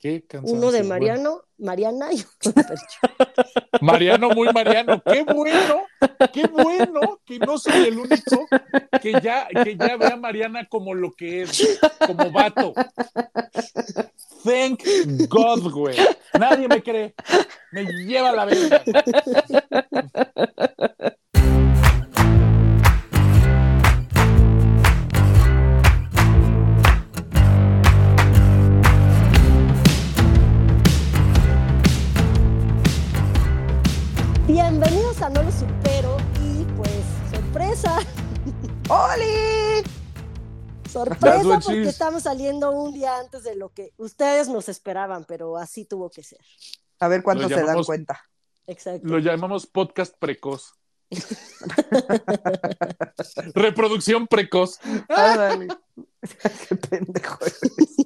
Qué Uno de cansancio. Mariana y uno de Fercho. Mariano, muy Mariano. Qué bueno que no soy el único que ya ve a Mariana como lo que es, güey. Como vato. Thank God, güey. Nadie me cree. Me lleva la verga, güey. Bienvenidos a No Lo Supero y pues sorpresa. ¡Oli! Sorpresa porque estamos saliendo un día antes de lo que ustedes nos esperaban, pero así tuvo que ser. A ver cuántos se dan cuenta. Exacto. Lo llamamos podcast precoz. Reproducción precoz. Dale. Qué pendejo eres.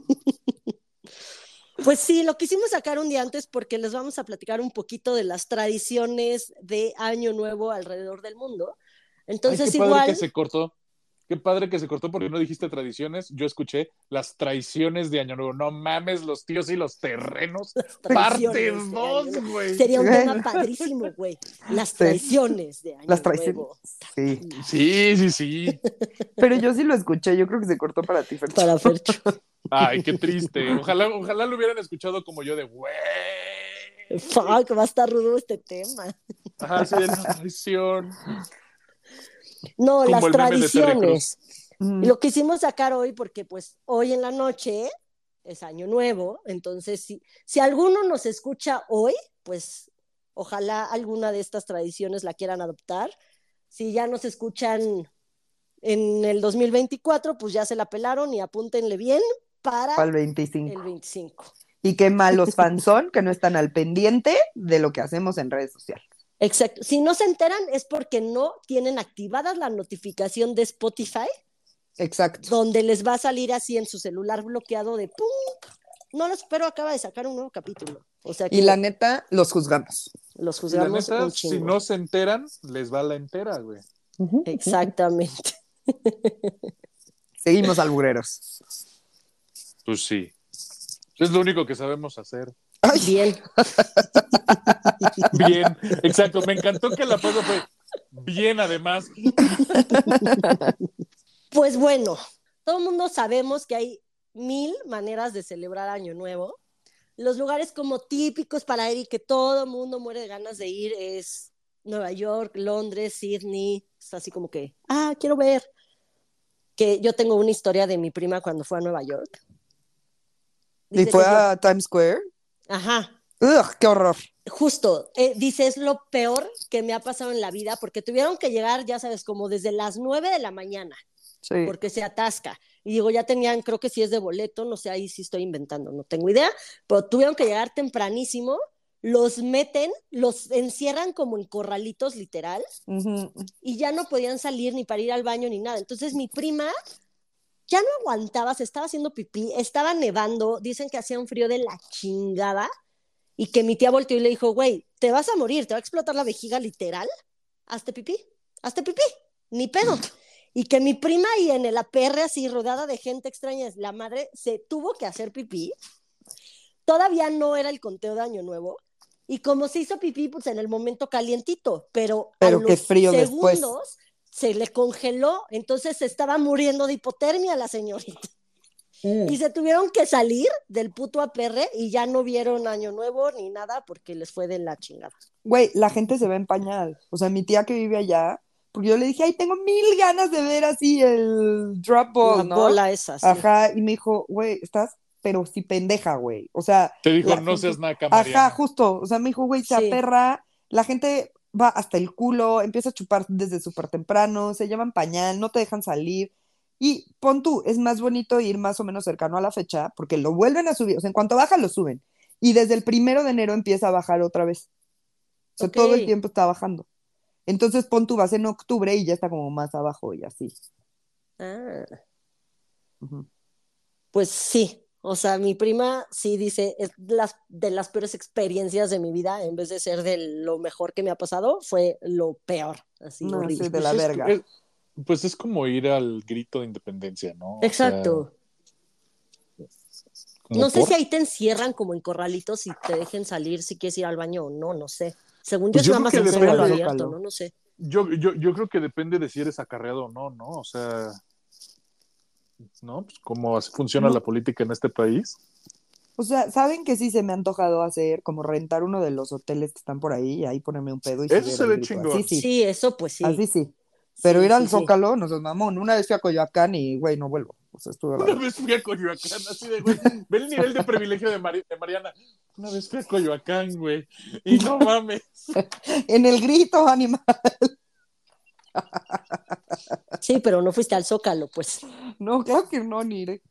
Pues sí, lo quisimos sacar un día antes porque les vamos a platicar un poquito de las tradiciones de Año Nuevo alrededor del mundo. Entonces, qué padre que se cortó. Qué padre que se cortó porque no dijiste tradiciones. Yo escuché las traiciones de Año Nuevo. No mames, los tíos y los terrenos. Parte 2, güey. Sería un tema padrísimo, güey. Las traiciones de Año Las traiciones. Nuevo. Sí. Pero yo sí lo escuché. Yo creo que se cortó para ti, Fercho. Para Fercho. Ay, qué triste. Ojalá lo hubieran escuchado como yo de güey. Fuck, va a estar rudo este tema. Ajá, sí, de la traición. No, como las tradiciones. Lo quisimos sacar hoy porque pues hoy en la noche es Año Nuevo, entonces si alguno nos escucha hoy, pues ojalá alguna de estas tradiciones la quieran adoptar. Si ya nos escuchan en el 2024, pues ya se la pelaron y apúntenle bien para el 25. El 25. Y qué malos fans son que no están al pendiente de lo que hacemos en redes sociales. Exacto. Si no se enteran es porque no tienen activadas la notificación de Spotify. Exacto. Donde les va a salir así en su celular bloqueado de ¡pum! No lo espero, acaba de sacar un nuevo capítulo. O sea que y la neta, los juzgamos. Los juzgamos y la neta, un chingo. si no se enteran, les va la entera, güey. Exactamente. Seguimos albureros. Pues sí. Es lo único que sabemos hacer. Ay. Bien. Bien, exacto. Me encantó que la pausa fue bien, además. Pues bueno, todo el mundo sabemos que hay 1000 maneras de celebrar Año Nuevo. Los lugares como típicos para ir y que todo el mundo muere de ganas de ir es Nueva York, Londres, Sydney. Es así como que, quiero ver. Que yo tengo una historia de mi prima cuando fue a Nueva York. Dice ¿y fue a Times Square? Ajá. ¡Ugh, qué horror! Justo, dice, es lo peor que me ha pasado en la vida, porque tuvieron que llegar, ya sabes, como desde las 9 de la mañana, sí. Porque se atasca. Y digo, ya tenían, creo que sí es de boleto, no sé, ahí sí estoy inventando, no tengo idea, pero tuvieron que llegar tempranísimo, los meten, los encierran como en corralitos, literal, y ya no podían salir ni para ir al baño ni nada. Entonces mi prima ya no aguantaba, se estaba haciendo pipí, estaba nevando, dicen que hacía un frío de la chingada, y que mi tía volteó y le dijo, güey, te vas a morir, te va a explotar la vejiga literal, hazte pipí, ni pedo. Y que mi prima y en el APR así rodeada de gente extraña, la madre se tuvo que hacer pipí. Todavía no era el conteo de Año Nuevo. Y como se hizo pipí, pues en el momento calientito, pero a los frío segundos después. Se le congeló, entonces se estaba muriendo de hipotermia la señorita. Y se tuvieron que salir del puto APR y ya no vieron Año Nuevo ni nada porque les fue de la chingada. Güey, la gente se va en pañal. O sea, mi tía que vive allá, porque yo le dije, ay, tengo 1000 ganas de ver así el drop ball, la ¿no? bola esa, sí. Ajá, y me dijo, güey, estás, pero sí pendeja, güey. O sea. Te dijo, no gente... seas naca, Mariana. Ajá, justo. O sea, me dijo, güey, se aperra, la gente va hasta el culo, empieza a chupar desde súper temprano, se llevan pañal, no te dejan salir. Y pon tú, es más bonito ir más o menos cercano a la fecha, porque lo vuelven a subir, o sea, en cuanto baja lo suben. Y desde el 1 de enero empieza a bajar otra vez. O sea, todo el tiempo está bajando. Entonces pon tú, vas en octubre y ya está como más abajo y así. Pues sí. O sea, mi prima sí dice, es de las peores experiencias de mi vida, en vez de ser de lo mejor que me ha pasado, fue lo peor, así horrible. Sí, de la verga. Pues es como ir al grito de independencia, ¿no? Exacto. O sea, ¿Como No sé por? si ahí te encierran como en corralitos y te dejen salir si quieres ir al baño o no, no sé. Según yo Pues es yo nada creo más que en Depende Zócalo del depende. abierto, Zócalo. ¿no? No sé. Yo creo que depende de si eres acarreado o no, ¿no? O sea, ¿no? Pues cómo así funciona la No, política en este país. o sea, ¿saben que sí se me ha antojado hacer? Como rentar uno de los hoteles que están por ahí y ahí ponerme un pedo y Eso subir se el ve grito. Así chingón. sí, Sí, eso pues sí. así sí. Pero Sí, ir sí, al sí. Zócalo, no seas mamón. Una vez fui a Coyoacán y, güey, no vuelvo. O sea, estuve Una raro. vez fui a Coyoacán, así de, güey, ve el nivel de privilegio de Mariana. Una vez fui a Coyoacán, güey, y no mames. En el grito, animal. Sí, pero no fuiste al Zócalo, pues. No, claro que no, ni iré.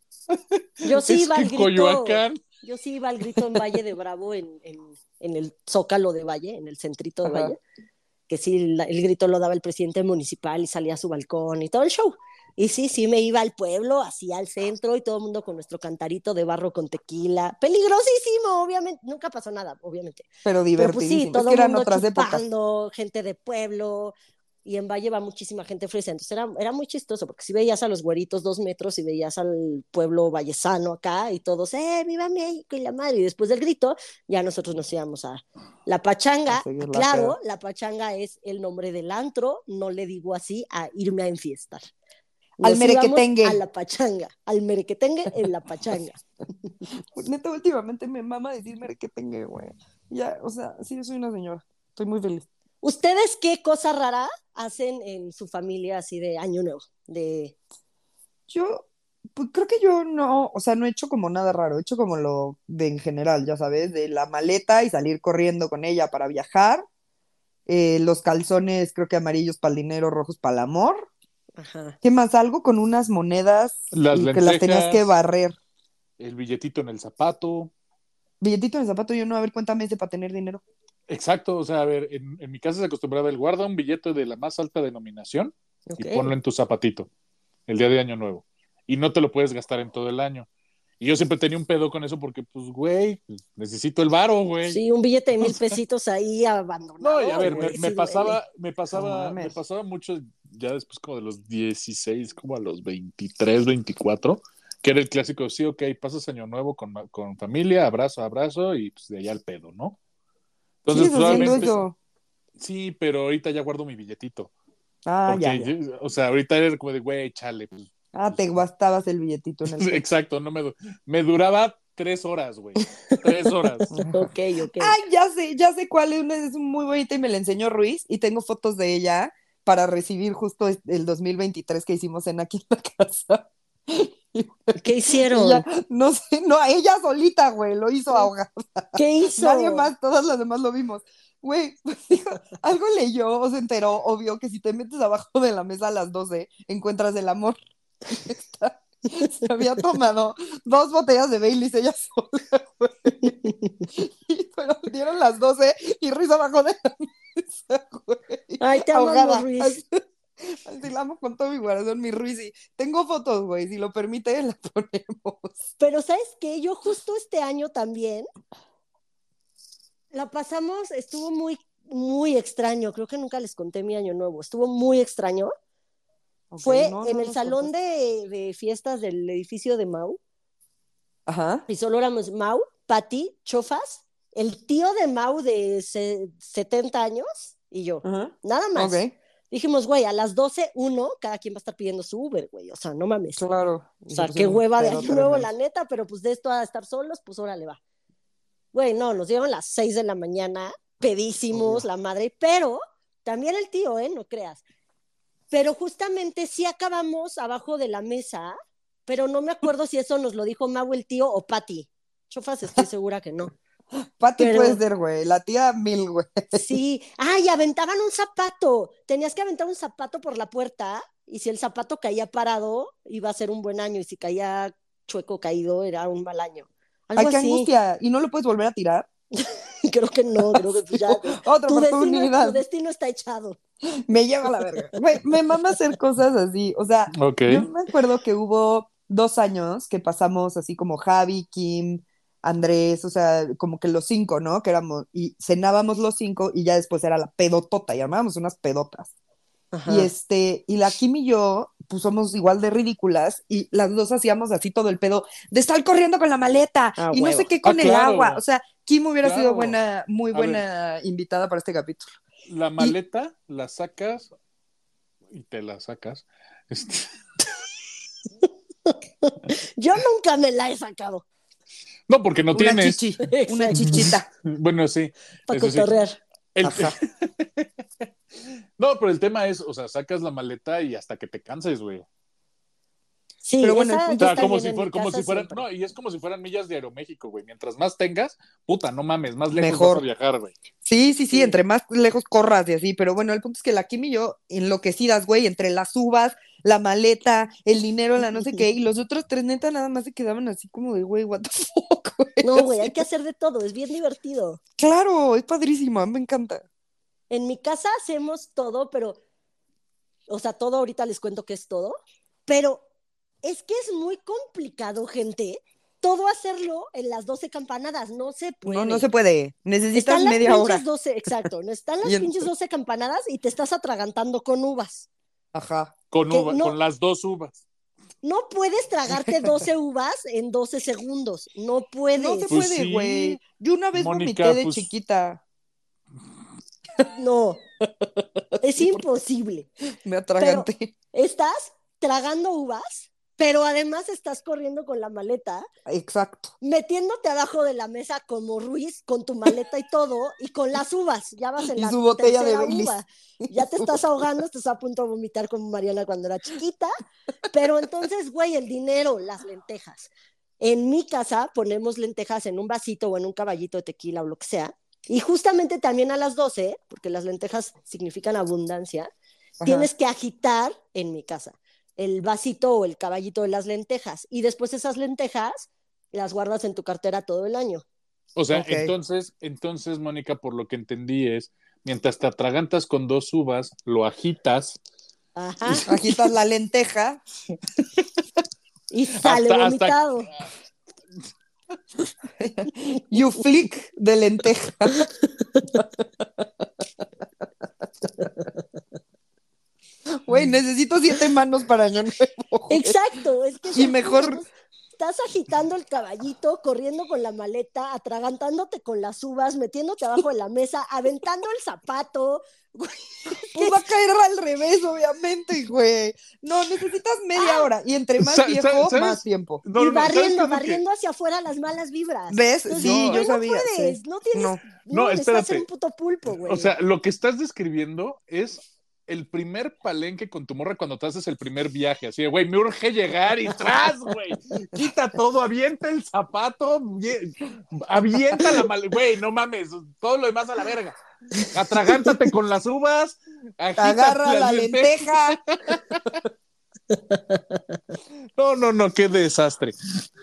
Yo sí Es iba que al grito, Coyoacán, yo sí iba al grito en Valle de Bravo, en el Zócalo de Valle, en el centrito de Ajá. Valle, que sí, el grito lo daba el presidente municipal y salía a su balcón y todo el show. Y sí, sí me iba al pueblo, así al centro y todo el mundo con nuestro cantarito de barro con tequila. Peligrosísimo, obviamente. Nunca pasó nada, obviamente. Pero Pero pues sí, divertidísimo. Es todo que el eran mundo otras épocas. chupando, gente de pueblo. Y en Valle va muchísima gente fresa. Entonces era muy chistoso porque si veías a los güeritos 2 metros y veías al pueblo vallesano acá y todos, ¡viva México! Y la madre. Y después del grito, ya nosotros nos íbamos a la A pachanga. seguir la Claro, peda. la pachanga es el nombre del antro, no le digo así a irme a enfiestar. Al Nos íbamos a merequetengue. la pachanga, al merequetengue en la pachanga. Neta, últimamente me mama decir merequetengue, güey. Ya, o sea, sí, yo soy una señora. Estoy muy feliz. ¿Ustedes qué cosa rara hacen en su familia así de año nuevo? Yo, pues creo que yo no, o sea, no he hecho como nada raro, he hecho como lo de en general, ya sabes, de la maleta y salir corriendo con ella para viajar, los calzones creo que amarillos para el dinero, rojos para el amor. Ajá. ¿Qué más? Algo con unas monedas las y que las tenías que lentejas, barrer. el billetito en el zapato. Billetito en el zapato, yo no, a ver, cuéntame ese para tener dinero. Exacto, o sea, a ver, en mi casa se acostumbraba el guarda un billete de la más alta denominación y Ok. ponlo en tu zapatito el día de Año Nuevo. Y no te lo puedes gastar en todo el año. Y yo siempre tenía un pedo con eso porque, pues, güey, pues, necesito el varo, güey. Sí, un billete de O 1,000 pesitos ahí no, y a abandonado, ver, güey, sí duele. No me mames. pasaba mucho ya después como de los 16 como a los 23 24 que era el clásico, sí, ok, pasas Año Nuevo con familia, abrazo, abrazo, y pues de allá al pedo, ¿no? Entonces, ¿Sigues pues Sí, haciendo sí, obviamente, sí. eso? sí, pero ahorita ya guardo mi billetito. Ah, ya, Porque, ya. o sea, ahorita era como de, güey, chale, pues, Ah, te gastabas el billetito en el pecho. exacto, no me duraba 3 horas, güey. 3 horas. Ok, ok. Ay, ya sé cuál es, una es muy bonita y me la enseñó Ruiz y tengo fotos de ella para recibir justo el 2023 que hicimos en aquí en la casa. ¿Qué Y ya, hicieron? no sé, no, ella solita, güey, lo hizo ahogar. ¿Qué Nadie hizo? más, todas las demás lo vimos. Güey, pues dijo, algo leyó o se enteró, obvio, que si te metes abajo de la mesa a las 12 encuentras el amor. Se había tomado 2 botellas de Baileys ella sola, güey. Pero dieron las 12 y Ruiz abajo de la mesa, güey. Ay, te amamos, Ahogada. Ruiz. Así la amo con todo mi corazón, mi Ruiz. Y tengo fotos, güey. Si lo permite, la ponemos. Pero ¿sabes qué? Yo justo este año también la pasamos, estuvo muy, muy extraño. Creo que nunca les conté mi año nuevo. Estuvo muy extraño. Ok, Fue no, en no el nos salón contaste. de fiestas del edificio de Mau. Ajá, Y solo éramos Mau, Patti, Chofas, el tío de Mau de 70 años y yo. ajá. Nada Ok, más. Dijimos, güey, a las 12 uno, cada quien va a estar pidiendo su Uber, güey. O sea, no mames. claro. O Y se sea, qué pusieron un hueva de pedo año nuevo, la tremendo. neta, pero pues de esto a estar solos, pues órale va. Güey, no, nos dieron las 6 de la mañana, pedísimos, Obvio. la madre, pero también el tío, no creas. Pero justamente sí acabamos abajo de la mesa, pero no me acuerdo si eso nos lo dijo Mau el tío o Patty. Chofas, estoy segura que no. Pati puede Pero ser, güey. La tía Mil, güey. sí, ay, aventaban un zapato. Tenías que aventar un zapato por la puerta y si el zapato caía parado, iba a ser un buen año y si caía chueco caído, era un mal año. Algo Ay, qué así. angustia. ¿Y no lo puedes volver a tirar? Creo que no, creo que pues Sí, ya otra tu oportunidad. destino está echado. Me lleva a la verga. Güey, me mama hacer cosas así. O sea, Ok. yo me acuerdo que hubo 2 años que pasamos así como Javi, Kim, Andrés, o sea, como que los 5, ¿no? Que éramos, y cenábamos los 5 y ya después era la pedotota y armábamos unas pedotas. Y Ajá. y la Kim y yo pues somos igual de ridículas y las dos hacíamos así todo el pedo de estar corriendo con la maleta y no sé qué con el agua. O sea, Kim hubiera sido muy buena invitada para este capítulo. La maleta la sacas y te la sacas. Yo nunca me la he sacado. No, porque no tienes. Una chichita. Bueno, sí. Para cotorrear. No, pero el tema es, o sea, sacas la maleta y hasta que te canses, güey. Sí, pero bueno, esa o sea, como si fueran, no, y es como si fueran millas de Aeroméxico, güey. Mientras más tengas, puta, no mames, más lejos vas a viajar, güey. Sí, entre más lejos corras y así, pero bueno, el punto es que la Kim y yo enloquecidas, güey, entre las uvas, la maleta, el dinero, la no sé qué, y los otros tres neta nada más se quedaban así como de, güey, what the fuck, güey. No, güey, hay que hacer de todo, es bien divertido. Claro, es padrísimo, me encanta. En mi casa hacemos todo, pero, o sea, todo ahorita les cuento que es todo, pero es que es muy complicado, gente, todo hacerlo en las 12 campanadas, no se puede. No se puede, necesitas están media hora. 12, exacto, están las pinches 12 campanadas y te estás atragantando con uvas. Ajá. Con las 2 uvas. No puedes tragarte 12 uvas en 12 segundos, no puedes. No se puede, güey. Sí. Yo una vez vomité de chiquita. No, es imposible. Me atraganté. Pero estás tragando uvas, pero además estás corriendo con la maleta. Exacto. Metiéndote abajo de la mesa como Ruiz, con tu maleta y todo, y con las uvas. Ya vas en la su botella tercera de Baileys. uva. Ya te estás ahogando, estás a punto de vomitar como Mariana cuando era chiquita. Pero entonces, güey, el dinero, las lentejas. En mi casa ponemos lentejas en un vasito o en un caballito de tequila o lo que sea. Y justamente también a las 12, porque las lentejas significan abundancia, tienes que agitar en mi casa el vasito o el caballito de las lentejas. Y después esas lentejas las guardas en tu cartera todo el año. O sea, entonces, Mónica, por lo que entendí es, mientras te atragantas con 2 uvas, lo agitas. Ajá. Agitas la lenteja. Y sale vomitado. You flick de lenteja. Güey, necesito 7 manos para año nuevo. Exacto, es que y mejor estás agitando el caballito, corriendo con la maleta, atragantándote con las uvas, metiéndote abajo de la mesa, aventando el zapato. Pues va a caer al revés, obviamente, güey. No, necesitas media hora. Y entre más viejo, ¿sabes? más tiempo. No, y barriendo hacia afuera las malas vibras. ¿Ves? Entonces, sí, yo sabía. No puedes, sí. no tienes. No, necesitas ser un puto pulpo, güey. O sea, lo que estás describiendo es el primer palenque con tu morra cuando te haces el primer viaje, así de, güey, me urge llegar y tras, güey, quita todo, avienta el zapato, avienta la maleta, güey, no mames, todo lo demás a la verga, atragántate con las uvas, agarra la lenteja. No, qué desastre.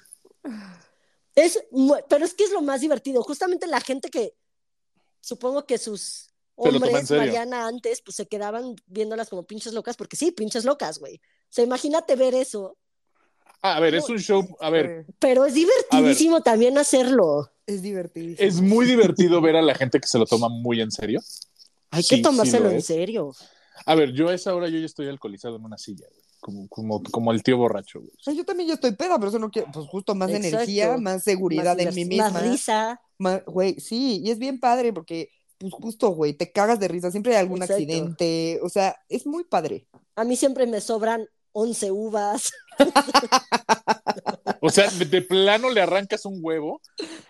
Pero es que es lo más divertido, justamente la gente que, supongo que sus hombres, Mariana, antes, pues se quedaban viéndolas como pinches locas, porque sí, pinches locas, güey. O sea, imagínate ver eso. A ver, es un show, a ver. Pero es divertidísimo también hacerlo. Es divertidísimo. Es muy divertido ver a la gente que se lo toma muy en serio. Hay que tomárselo en serio. A ver, yo a esa hora yo ya estoy alcoholizado en una silla, güey. Como el tío borracho, güey. O sea, yo también ya estoy peda, pero eso no quiero, pues justo más energía, más seguridad en mí misma. Más risa. Güey, sí, y es bien padre porque pues justo, güey, te cagas de risa, siempre hay algún accidente, o sea, es muy padre. A mí siempre me sobran 11 uvas. O sea, de plano le arrancas un huevo.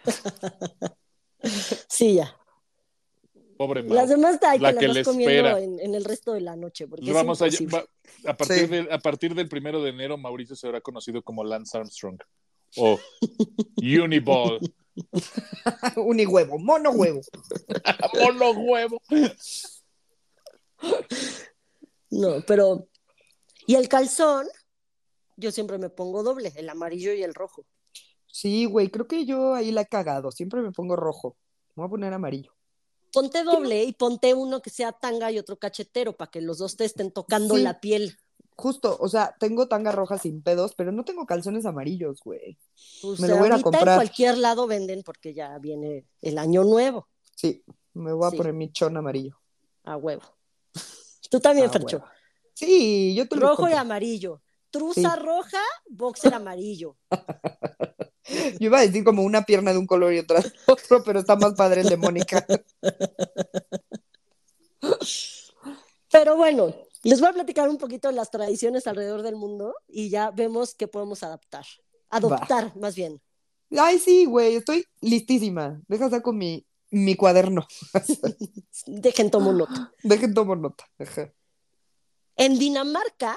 Sí, ya. Pobre Mau. Las demás hay la que las vas comiendo en el resto de la noche, porque vamos a partir del 1 de enero, Mauricio será conocido como Lance Armstrong o Uniball. Unihuevo, monohuevo. Monohuevo. No, pero y el calzón, yo siempre me pongo doble, el amarillo y el rojo. Sí, güey, creo que yo ahí la he cagado, siempre me pongo rojo. Me voy a poner amarillo. Ponte doble y ponte uno que sea tanga y otro cachetero para que los dos te estén tocando la piel. Justo, o sea, tengo tanga roja sin pedos, pero no tengo calzones amarillos, güey. Pues me lo voy a ir a comprar. En cualquier lado venden porque ya viene el año nuevo. Sí, me voy a poner mi chón amarillo. A huevo. Tú también, Fercho. Sí, yo te lo Rojo y compro. amarillo. Truza Sí. roja, boxer amarillo. Yo iba a decir como una pierna de un color y otra de otro, pero está más padre el de Mónica. Pero bueno, les voy a platicar un poquito de las tradiciones alrededor del mundo y ya vemos qué podemos adaptar. Va. Adoptar, más bien. Ay, sí, güey, estoy listísima. Deja saco mi cuaderno. Dejen tomo nota. Dejen tomo nota. Ajá. En Dinamarca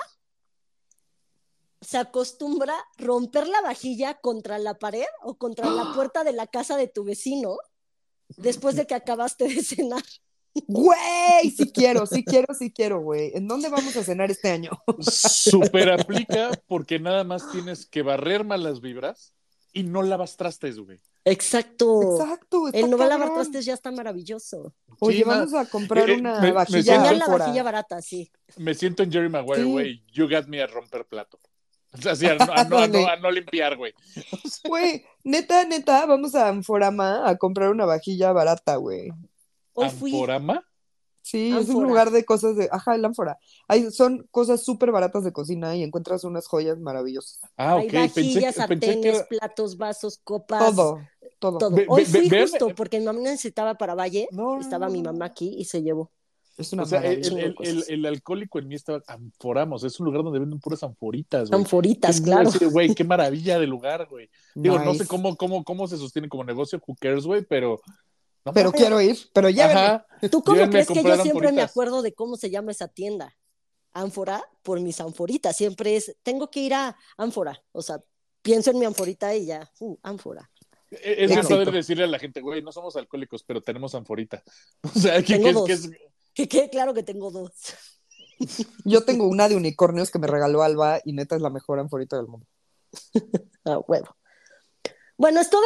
se acostumbra romper la vajilla contra la pared o contra la puerta de la casa de tu vecino después de que acabaste de cenar. Güey, sí quiero, sí quiero, sí quiero, güey. ¿En dónde vamos a cenar este año? Súper aplica porque nada más tienes que barrer malas vibras y no lavas trastes, güey. Exacto. Exacto, está El no va a lavar cabrón. trastes ya está maravilloso. Oye, Sí, vamos a comprar una me vajilla siento, Tener la vajilla ánfora. barata, sí. me siento en Jerry Maguire, Sí. güey. You got me a romper plato. O sea, sí, Ándale. a no limpiar, güey. Güey, neta, neta, vamos a Anforama a comprar una vajilla barata, güey. Hoy fui ¿Amforama? Sí, es un ánfora. lugar de cosas de... Ajá, el Ánfora. Son cosas súper baratas de cocina y encuentras unas joyas maravillosas. Ah, Hay ok. vajillas, Pensé que sartenes, era... platos, vasos, copas, Todo, todo. todo. Hoy fui Vean, justo porque mi mamá necesitaba para Valle. no, Estaba mi mamá aquí y se llevó Es o una sea, un chingo de maravilla. cosas. el alcohólico en mí estaba Anforamos. Es un lugar donde venden puras anforitas, güey. Anforitas, claro. Así de, güey, qué maravilla de lugar, güey. Digo, no sé Nice. cómo se sostiene como negocio, who cares, güey, pero no Pero mames. quiero ir, pero llévenme. Ajá. ¿Tú cómo Llévenme a crees que yo comprar siempre me anforitas. acuerdo de cómo se llama esa tienda? Ánfora, por mis anforitas. Siempre es, tengo que ir a Ánfora. O sea, pienso en mi anforita y ya, Ánfora. Es bien Éxito. padre decirle a la gente, güey, no somos alcohólicos, pero tenemos anforita. O sea, Tengo dos. que es... Que quede claro que tengo dos. Yo tengo una de unicornios que me regaló Alba y neta es la mejor anforita del mundo. Ah, huevo. Bueno, esto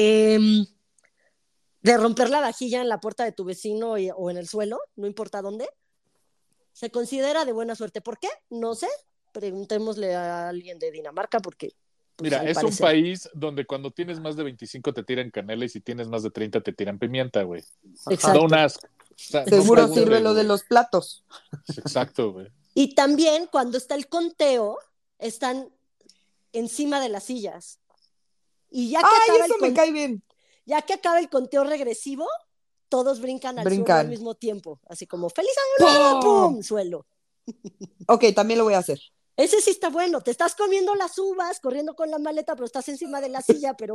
de romper la vajilla en la puerta de tu vecino o en el suelo, no importa dónde, se considera de buena suerte. ¿Por qué? No sé. Preguntémosle a alguien de Dinamarca porque, pues, Mira, al es un parecer. país donde cuando tienes más de 25 te tiran canela y si tienes más de 30 te tiran pimienta, güey. Exacto. Don't ask. O sea, no Seguro preguntes, sirve lo de güey. los platos. Exacto, güey. Y también cuando está el conteo, están encima de las sillas. Y ya que ¡Ay, acaba eso me cae bien! ya que acaba el conteo regresivo, todos brincan al suelo Brincan. al mismo tiempo. Así como, ¡feliz año nuevo! ¡Pum! ¡Pum! Suelo. Ok, también lo voy a hacer. Ese sí está bueno. Te estás comiendo las uvas, corriendo con la maleta, pero estás encima de la silla, pero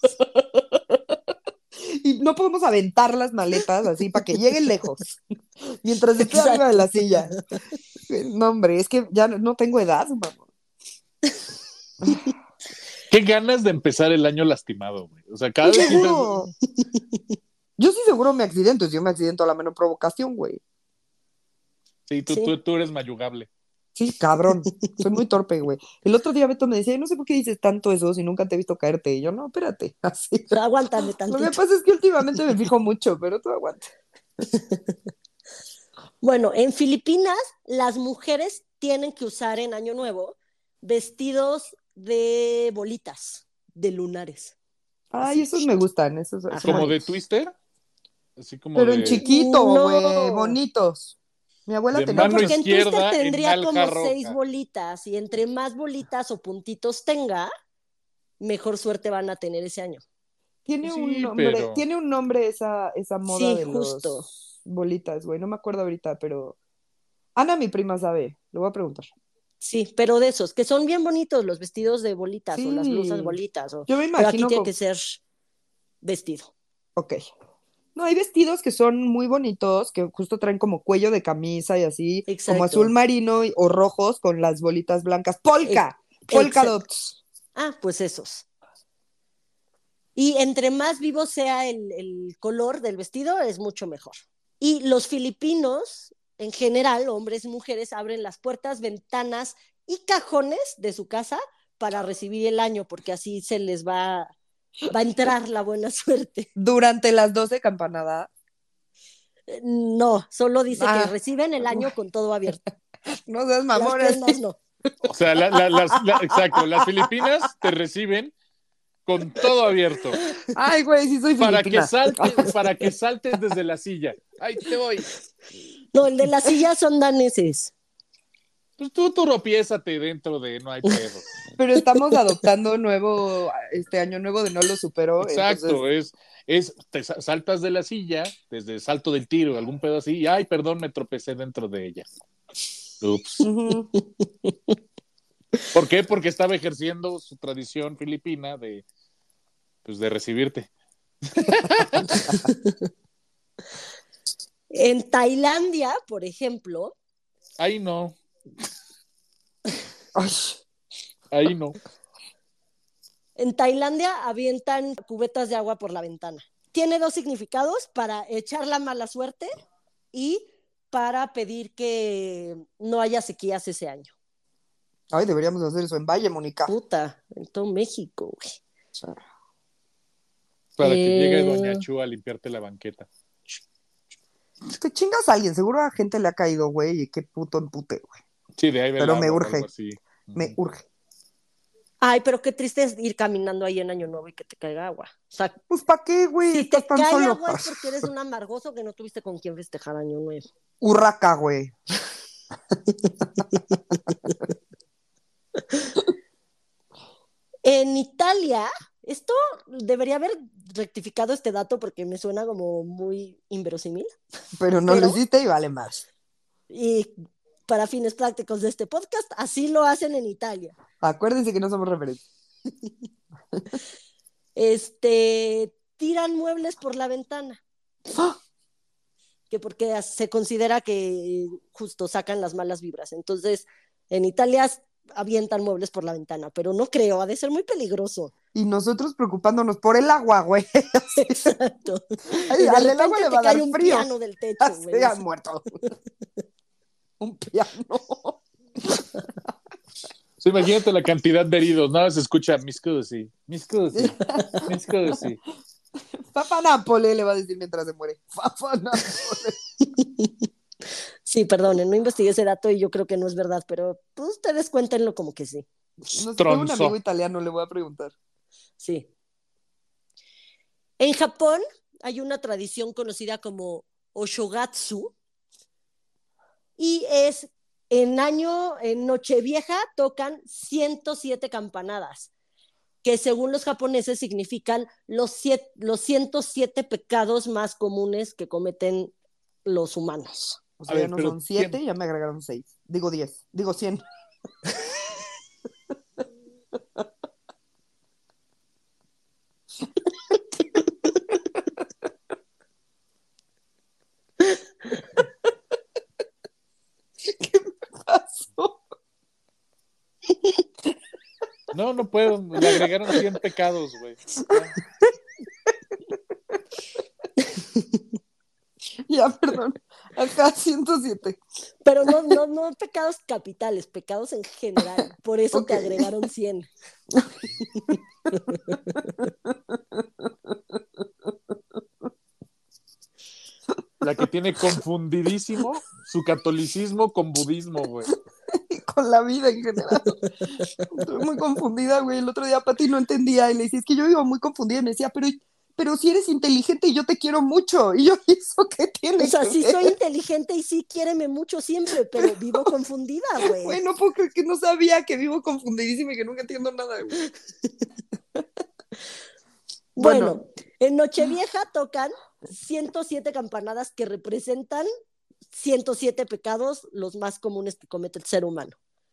Y no podemos aventar las maletas así para que lleguen lejos. Mientras esté Exacto. arriba de la silla. No, hombre, es que ya no tengo edad, mamá. Qué ganas de empezar el año lastimado, güey. O sea, cada vez que... Seguro. Yo sí seguro me accidento. Si yo me accidento a la menor provocación, güey. Sí, Sí. tú eres mayugable. Sí, cabrón. Soy muy torpe, güey. El otro día Beto me decía, no sé por qué dices tanto eso si nunca te he visto caerte. Y yo, no, espérate. Así. Aguántame Lo tantito. que pasa es que últimamente me fijo mucho, pero tú aguanta. Bueno, en Filipinas las mujeres tienen que usar en Año Nuevo vestidos de bolitas, de lunares. Ay, esos me gustan. Esos Ajá. son ¿Como de bonitos. Twister? Así como Pero en de... chiquito, No. güey. Bonitos. Mi abuela De tenía No, mano porque en izquierda Twister en tendría como alja 6 roja. bolitas y entre más bolitas o puntitos tenga, mejor suerte van a tener ese año. Tiene Sí, pero... tiene un nombre esa moda Sí, de justo. los bolitas, güey. No me acuerdo ahorita, pero Ana, mi prima, sabe. Le voy a preguntar. Sí, pero de esos, que son bien bonitos los vestidos de bolitas o las blusas Sí. bolitas. Yo me Pero aquí imagino tiene como... que ser vestido. Ok. No, hay vestidos que son muy bonitos, que justo traen como cuello de camisa y así, como azul Exacto. marino o rojos con las bolitas blancas. ¡Polka! ¡Polka Exacto. dots! Ah, pues esos. Y entre más vivo sea el color del vestido, es mucho mejor. Y los filipinos, en general, hombres y mujeres, abren las puertas, ventanas y cajones de su casa para recibir el año, porque así se les va a entrar la buena suerte. Durante las 12 campanadas. No, solo dice que Ah, reciben el año con todo abierto. no seas Las mamones. prendas no. O sea, exacto, las Filipinas te reciben con todo abierto Ay, güey, sí soy filipina. para que saltes desde la silla. Ay, te voy. No, el de las sillas son daneses. Pues tú tropiézate dentro de no hay pedo. Pero estamos adoptando año nuevo de no lo superó, Exacto, entonces saltas de la silla, desde salto del tiro, algún pedo así, y ay, perdón, me tropecé dentro de ella. Ups. ujú. ¿Por qué? Porque estaba ejerciendo su tradición filipina pues de recibirte. En Tailandia, por ejemplo, Ahí no, Ay, ahí no. en Tailandia avientan cubetas de agua por la ventana. Tiene dos significados: para echar la mala suerte y para pedir que no haya sequías ese año. ay, deberíamos hacer eso en Valle, Mónica. Puta, en todo México, güey. Para que llegue Doña Chu a limpiarte la banqueta. Te chingas a alguien, seguro a gente le ha caído, güey, y qué puto empute, güey. Sí, de ahí del Pero me agua o algo urge, así. me urge. Ay, pero qué triste es ir caminando ahí en Año Nuevo y que te caiga agua. O sea, Pues, ¿para qué, güey? si te Estás tan cae solo. agua es porque eres un amargoso que no tuviste con quién festejar Año Nuevo. Urraca, güey. En Italia, esto debería haber rectificado este dato porque me suena como muy inverosímil. Pero no lo hiciste y vale más. Y para fines prácticos de este podcast, así lo hacen en Italia. Acuérdense que no somos referentes. Tiran muebles por la ventana. Que porque se considera que justo sacan las malas vibras. Entonces, en Italia avientan muebles por la ventana, pero no creo, ha de ser muy peligroso. Y nosotros preocupándonos por el agua, güey. Exacto. Ay, Y de al agua repente le te va a dar cae un frío. piano del techo, güey. Se ha muerto. Un piano. Sí, imagínate la cantidad de heridos. Nada se escucha mi scusi, mi scusi, mi scusi. Papa Napoli le va a decir mientras se muere. Papa Napoli. Sí, perdonen, no investigué ese dato y yo creo que no es verdad, pero pues, ustedes cuéntenlo como que sí. No sé, tengo un Tronzo. amigo italiano, le voy a preguntar. Sí. En Japón hay una tradición conocida como Oshogatsu y es en Nochevieja tocan 107 campanadas, que según los japoneses significan los 107 pecados más comunes que cometen los humanos. O A sea, ya ver, no pero son 7, ya me agregaron 6. Digo 10, digo 100. ¿Qué me pasó? No puedo. Le agregaron 100 pecados, güey. Ya, perdón. Acá 107. Pero no pecados capitales, pecados en general. Por eso Ok. te agregaron 100. La que tiene confundidísimo su catolicismo con budismo, güey. Con la vida en general. Estoy muy confundida, güey. El otro día Pati no entendía y le decía, es que yo vivo muy confundida. Y me decía, pero si eres inteligente y yo te quiero mucho. Y yo, ¿y eso qué tiene O sea, que sí ver? soy inteligente y sí quiéreme mucho siempre, pero vivo confundida, güey. Güey, no puedo creer que no sabía que vivo confundidísima y que nunca entiendo nada, güey. Bueno, en Nochevieja tocan 107 campanadas que representan 107 pecados, los más comunes que comete el ser humano.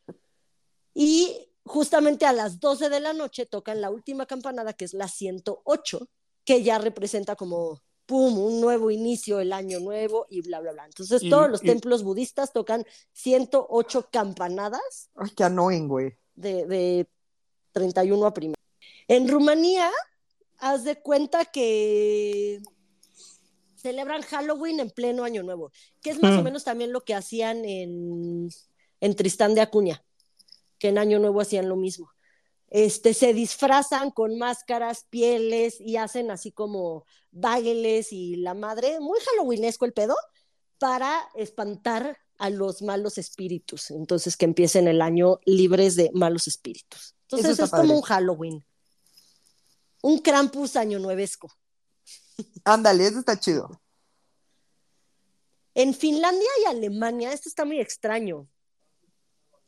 Y justamente a las 12 de la noche tocan la última campanada, que es la 108, que ya representa como, pum, un nuevo inicio, el año nuevo y bla, bla, bla. Entonces, todos los templos budistas tocan 108 campanadas. Ay, qué annoying, güey. De 31 a primero. En Rumanía, haz de cuenta que celebran Halloween en pleno Año Nuevo, que es más o menos también lo que hacían en Tristán de Acuña, que en Año Nuevo hacían lo mismo. Se disfrazan con máscaras, pieles y hacen así como bailes y la madre, muy halloweenesco el pedo, para espantar a los malos espíritus. Entonces, que empiecen el año libres de malos espíritus. Entonces, es padre. como un Halloween. Un Krampus año nuevesco. Ándale, eso está chido. En Finlandia y Alemania, esto está muy extraño.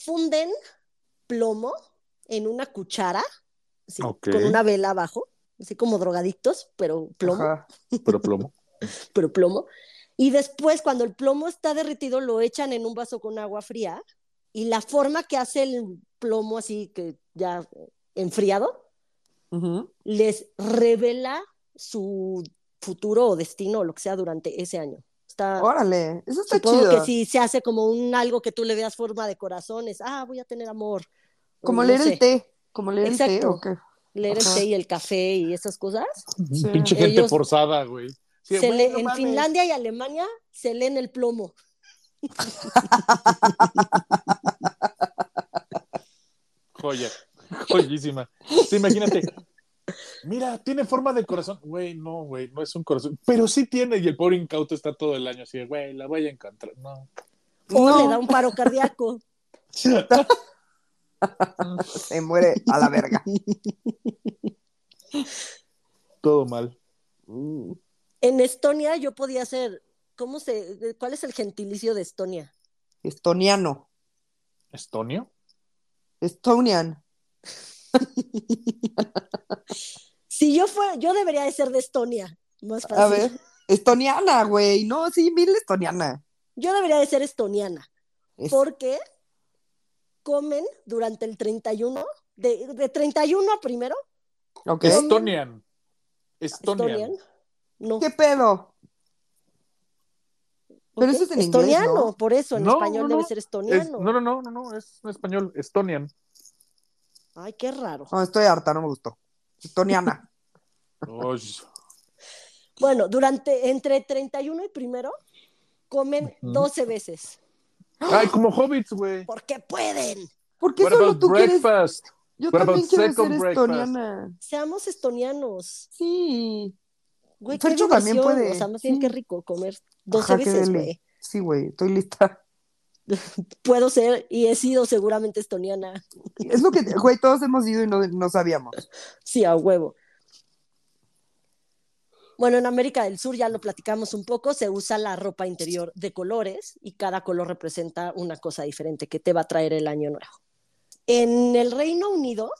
funden plomo en una cuchara, así, Ok. con una vela abajo, así como drogadictos, pero plomo, Ajá. Pero plomo. pero plomo. Y después, cuando el plomo está derretido, lo echan en un vaso con agua fría y la forma que hace el plomo así que ya enfriado, Ujú. les revela su futuro o destino o lo que sea durante ese año. Está, Órale, eso está supongo que chido. si se hace como un algo que tú le veas forma de corazones, voy a tener amor, Como no leer el sé. té. Como leer el té, ¿o Exacto. qué? Leer el Ajá. té y el café y esas cosas. Sí. Pinche gente Ellos forzada, güey. Sí, güey, no en mames. Finlandia y Alemania se leen el plomo. Joya. Joyísima. Sí, imagínate. Mira, tiene forma de corazón. Güey, no es un corazón. Pero sí tiene, y el pobre incauto está todo el año así, güey, la voy a encontrar. No. O le da No, un paro cardíaco. se muere a la verga. Todo mal. Mm. En Estonia yo podía hacer, ¿cuál es el gentilicio de Estonia? Estoniano. ¿Estonio? Estonian. Si yo fuera, yo debería de ser de Estonia, más A fácil. ver. Estoniana, güey. No, sí, mil estoniana. Yo debería de ser estoniana, Es, porque comen durante el 31, de 31 a primero, ¿ok? comen Estonian. estonian, Estonian. no, ¿Qué pedo? Pero ¿ok? eso es en inglés, Estoniano, ¿no? por eso en No, no, español debe no. ser Es, estoniano. no, es en español. Estonian. Ay, qué raro. No, estoy harta, no me gustó. Estoniana. Uy. Bueno, entre 31 y primero, comen 12 veces, Ay, como hobbits, güey. porque pueden. ¿Por qué What solo about tú quieres? breakfast? Yo What about también quiero ser second breakfast? estoniana. Seamos estonianos. Sí. Güey, qué Fercho también diversión. O sea, puede. más bien qué Sí. rico comer 12 Ajá, qué veces, deli. güey. Sí, güey, estoy lista. Puedo ser y he sido seguramente estoniana. Es lo que, güey, todos hemos ido y no sabíamos. Sí, a huevo. Bueno, en América del Sur ya lo platicamos un poco, se usa la ropa interior de colores y cada color representa una cosa diferente que te va a traer el año nuevo. En el Reino Unido,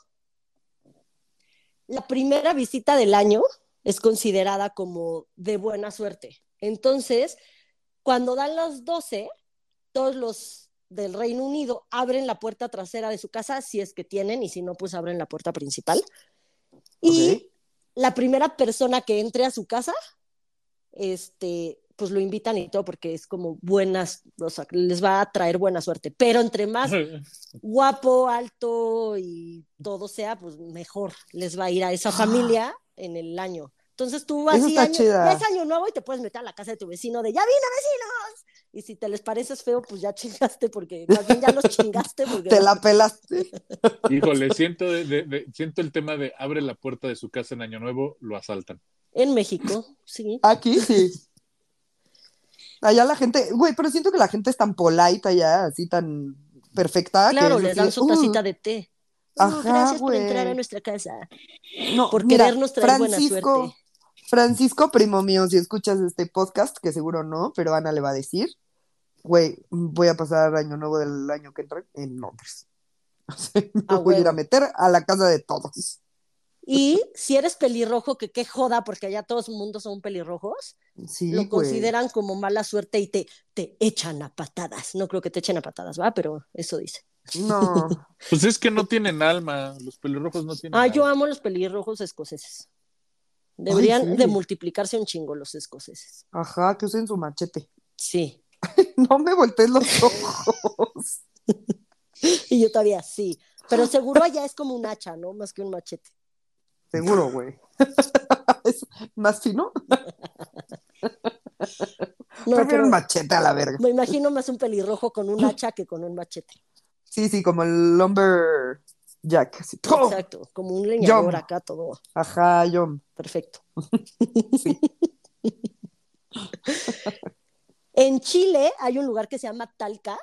la primera visita del año es considerada como de buena suerte. Entonces, cuando dan las 12, todos los del Reino Unido abren la puerta trasera de su casa, si es que tienen, y si no, pues abren la puerta principal. Ok. Y la primera persona que entre a su casa, pues lo invitan y todo porque es como buenas, o sea, les va a traer buena suerte. Pero entre más guapo, alto y todo sea, pues mejor les va a ir a esa familia en el año. Entonces tú Eso así, está ya es chida. año nuevo y te puedes meter a la casa de tu vecino de, ya vine vecinos. Y si te les pareces feo, pues ya chingaste, porque más bien ya los chingaste. Porque Te la pelaste. Híjole, siento el tema de abre la puerta de su casa en Año Nuevo, lo asaltan. en México, sí. Aquí sí. Allá la gente, güey, pero siento que la gente es tan polite allá, así tan perfecta, que Claro, es les así dan de, su tacita de té. ajá, Gracias por entrar a güey. nuestra casa, No, por mira, querernos traer buena suerte. Francisco, primo mío, si escuchas este podcast, que seguro no, pero Ana le va a decir, güey, voy a pasar año nuevo del año que entra en Londres. A Me voy a ir a huevo. meter a la casa de todos. Y si eres pelirrojo, que qué joda, porque allá todos el mundo son pelirrojos, Sí, lo güey. consideran como mala suerte y te echan a patadas. No creo que te echen a patadas, ¿va? Pero eso dice. No. Pues es que no tienen alma, los pelirrojos no tienen Yo alma. amo los pelirrojos escoceses. Ay, Deberían de sí. multiplicarse un chingo los escoceses. Ajá, que usen su machete. Sí. No me voltees los ojos. Y yo todavía sí. Pero seguro allá es como un hacha, ¿no? Más que un machete. Seguro, güey. ¿Es más fino? No, Prefiero un pero machete a la verga. me imagino más un pelirrojo con un hacha que con un machete. Sí, sí, como el lumberjack. Así. ¡Pum! Exacto, como un leñador Yum. acá todo. Ajá, yum. Perfecto. Sí. En Chile hay un lugar que se llama Talca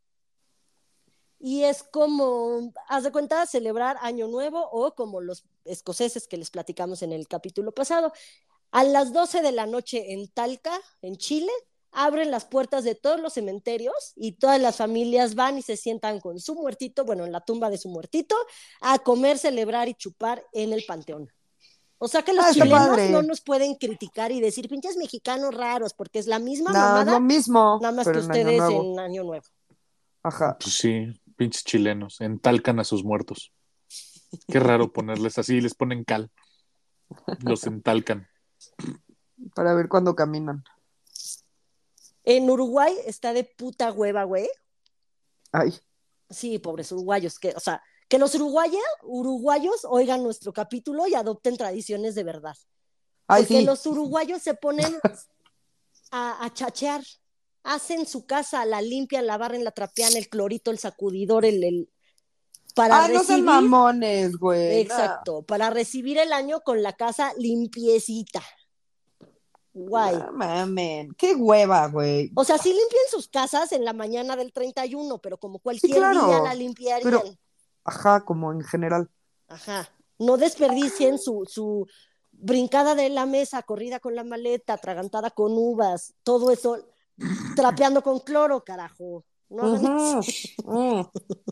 y es como, haz de cuenta, celebrar Año Nuevo o como los escoceses que les platicamos en el capítulo pasado. A las 12 de la noche en Talca, en Chile, abren las puertas de todos los cementerios y todas las familias van y se sientan con su muertito, bueno, en la tumba de su muertito, a comer, celebrar y chupar en el panteón. O sea que los Está chilenos padre. no nos pueden criticar y decir pinches mexicanos raros, porque es la misma No, es mamada, lo mismo, nada más que pero en Año ustedes Nuevo. en Año Nuevo. Ajá. Pues sí, pinches chilenos, entalcan a sus muertos. Qué raro ponerles así, les ponen cal. Los entalcan. Para ver cuándo caminan. En Uruguay está de puta hueva, güey. Ay, Sí, pobres uruguayos, que, o sea, que los uruguayos oigan nuestro capítulo y adopten tradiciones de verdad. ay, Porque sí. los uruguayos se ponen a chachear, hacen su casa, la limpian, la barren, la trapean, el clorito, el sacudidor, para Ay, no sean recibir, mamones, güey. No. exacto, para recibir el año con la casa limpiecita. Guay. No mamen. Qué hueva, güey. O sea, sí limpian sus casas en la mañana del 31, pero como Sí, cualquier día la claro. limpiarían. Pero, ajá, como en general. Ajá. No desperdicien su brincada de la mesa, corrida con la maleta, atragantada con uvas, todo eso, trapeando con cloro, carajo. No hagan Ujú. eso.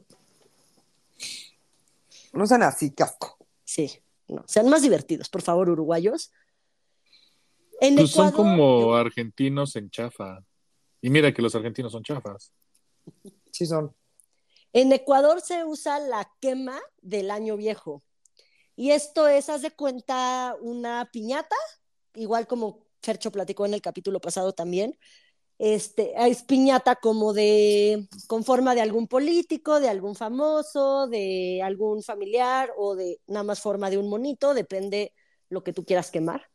No sean así, qué asco. Sí, no, sean más divertidos, por favor, uruguayos. En Pues son Ecuador, como argentinos en chafa. Y mira que los argentinos son chafas. Sí son. en Ecuador se usa la quema del año viejo. Y esto es, haz de cuenta, una piñata, igual como Fercho platicó en el capítulo pasado también. Es piñata como con forma de algún político, de algún famoso, de algún familiar o de nada más forma de un monito, depende lo que tú quieras quemar.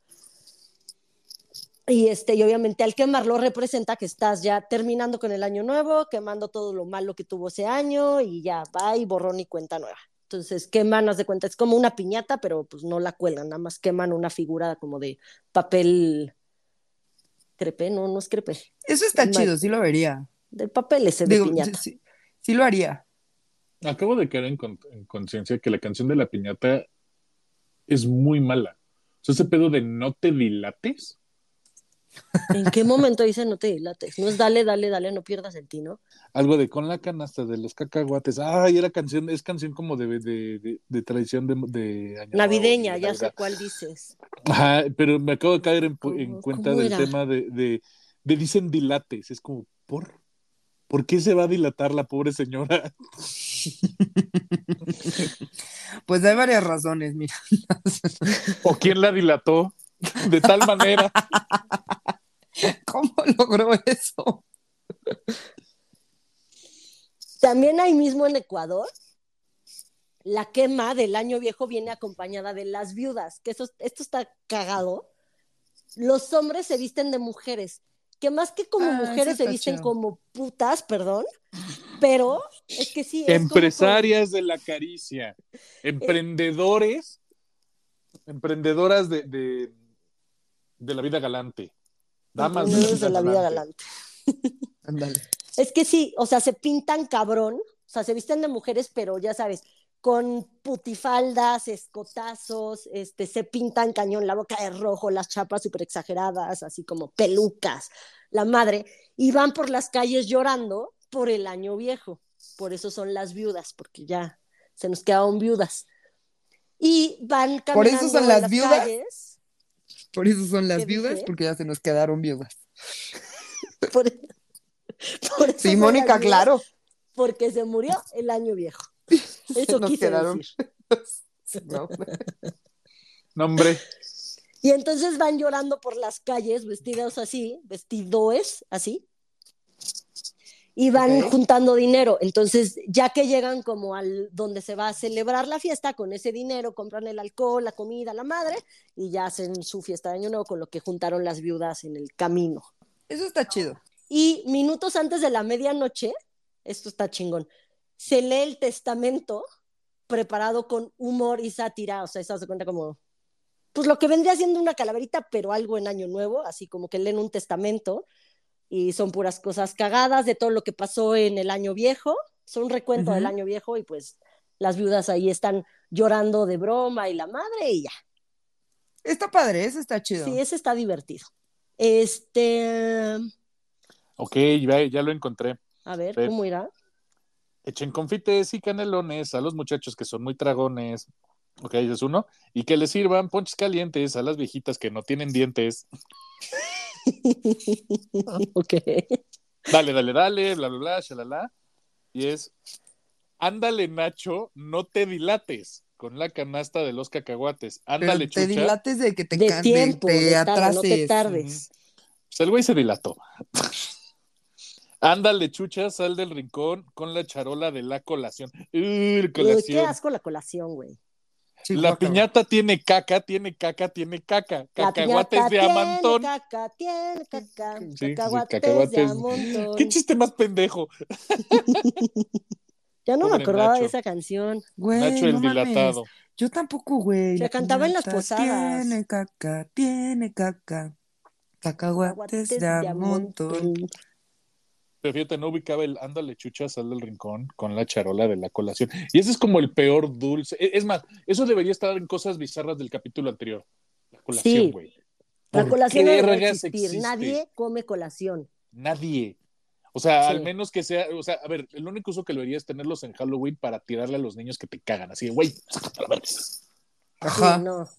Y obviamente al quemarlo representa que estás ya terminando con el año nuevo, quemando todo lo malo que tuvo ese año y ya va y borrón y cuenta nueva. Entonces queman, haz de cuenta, es como una piñata, pero pues no la cuelgan, nada más queman una figura como de papel crepe, no es crepe. Eso está chido, sí lo vería. Del papel ese de Digo, sí, piñata. sí lo haría. Acabo de caer en conciencia que la canción de la piñata es muy mala. O sea, ese pedo de no te dilates. ¿En qué momento dice no te dilates? No es dale, dale, dale, no pierdas el tino. Algo de con la canasta de los cacahuates. Ay, es canción como de tradición de Año Nuevo y Navideña, de ya sé Navidad. cuál dices. Ajá, pero me acabo de caer en cuenta ¿Cómo del era? tema de dicen dilates. Es como, ¿por qué se va a dilatar la pobre señora? Pues hay varias razones, mira. ¿O quién la dilató de tal manera? ¿Cómo logró eso? También ahí mismo en Ecuador, la quema del año viejo viene acompañada de las viudas, que esto está cagado. Los hombres se visten de mujeres, que más que como Eso mujeres se está visten chido. como putas, perdón, pero es que sí, es como Empresarias de la caricia, emprendedoras de la vida galante, damas de la emprendedores vida de la vida galante. galante. Ándale. Es que sí, o sea, se pintan cabrón, o sea, se visten de mujeres, pero ya sabes, con putifaldas, escotazos, se pintan cañón, la boca de rojo, las chapas súper exageradas, así como pelucas, la madre, y van por las calles llorando por el año viejo. Por eso son las viudas, porque ya se nos quedaron viudas. Y van ¿Por eso son caminando en las las viudas? calles. Por eso son ¿Qué las viudas, dije? porque ya se nos quedaron viudas. Por, por eso Sí, son las Mónica, viudas, claro. porque se murió el año viejo. Se Eso nos quise quedaron. decir. No. No, hombre, Y entonces van llorando por las calles, vestidoes así, y van Ok. juntando dinero. Entonces, ya que llegan como al donde se va a celebrar la fiesta, con ese dinero compran el alcohol, la comida, la madre, y ya hacen su fiesta de Año Nuevo con lo que juntaron las viudas en el camino. Eso está chido. Y minutos antes de la medianoche, esto está chingón, se lee el testamento preparado con humor y sátira, o sea, se hace cuenta como, pues lo que vendría siendo una calaverita, pero algo en Año Nuevo, así como que leen un testamento y son puras cosas cagadas de todo lo que pasó en el año viejo, son un recuento del Ujú. año viejo y pues las viudas ahí están llorando de broma y la madre y ya. Está padre, eso está Sí, chido. ese está divertido. Este, Ok, ya lo encontré. A ver, Ve, ¿cómo irá? echen confites y canelones a los muchachos que son muy tragones. Ok, ese es uno. Y que les sirvan ponches calientes a las viejitas que no tienen dientes. Ok. Dale, bla, bla, bla, shalala. Y es, ándale, Nacho, no te dilates con la canasta de los cacahuates. Ándale, Pero te Chucha. dilates de que De tiempo, te de tarde, no te atrases. Ujú. tardes. Pues el güey se dilató. Ándale, Chucha, sal del rincón con la charola de la colación. Uy, qué Colación. asco la colación, güey. Sí, La guácala. piñata tiene caca, tiene caca, tiene caca. La Cacahuates piñata de a montón. tiene caca, Sí, sí, cacahuates de a cacahuates. ¿Qué montón. chiste más pendejo? Ya no me Pobre acordaba de Nacho. esa canción. Nacho Güey, no el mames. dilatado. Yo tampoco, güey. Se La cantaba en las piñata posadas. tiene caca. Cacahuates de Cacahuates a de a montón. montón. Pero fíjate, no ubicaba el ándale chucha, sal del rincón con la charola de la colación. Y ese es como el peor dulce. Es más, eso debería estar en cosas bizarras del capítulo anterior. La colación, Sí, güey. la ¿Por colación qué no debería vergas existir. existe? Nadie come colación. Nadie. O sea, al Sí, menos que sea, o sea, a ver, el único uso que lo debería es tenerlos en Halloween para tirarle a los niños que te cagan. Así de, güey, sácate a la verga. sí, Ajá. no.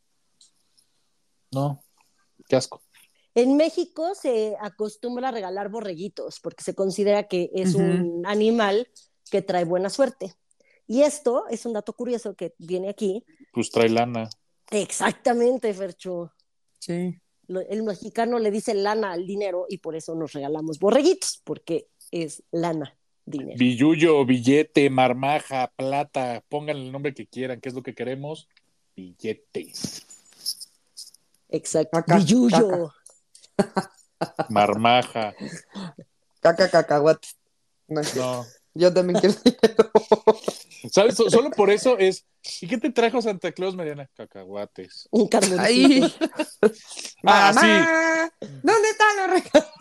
No, qué asco. En México se acostumbra a regalar borreguitos porque se considera que es Ujú. un animal que trae buena suerte. Y esto es un dato curioso que viene aquí. Pues trae lana. Exactamente, Fercho. Sí. El mexicano le dice lana al dinero y por eso nos regalamos borreguitos, porque es lana, dinero. Billullo, billete, marmaja, plata, pongan el nombre que quieran, ¿qué es lo que queremos? Billete. Exacto. Caca, caca. Billullo. Marmaja. Caca, cacahuates. No es cierto. No. Yo también quiero dinero. ¿Sabes? Solo por eso es. ¿Y qué te trajo Santa Claus, Mariana? Cacahuates. Un carboncito. Ay, Ah, sí. mamá, ¿dónde están los regalos?